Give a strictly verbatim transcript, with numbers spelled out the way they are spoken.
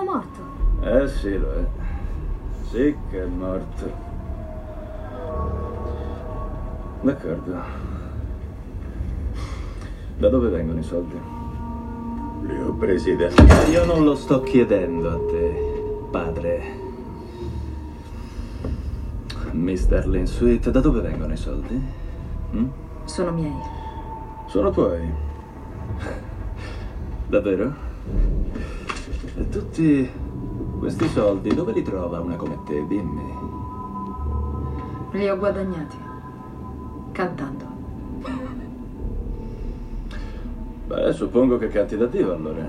morto. Eh sì, lo è. Sì che è morto. D'accordo. Da dove vengono i soldi? Li ho presi da... Io non lo sto chiedendo a te, padre. mister Linsuit, da dove vengono i soldi? Hm? Sono miei. Sono tuoi. Davvero? E tutti questi soldi dove li trova una come te? Dimmi. Li ho guadagnati. Cantando. Beh, suppongo che canti da Dio allora.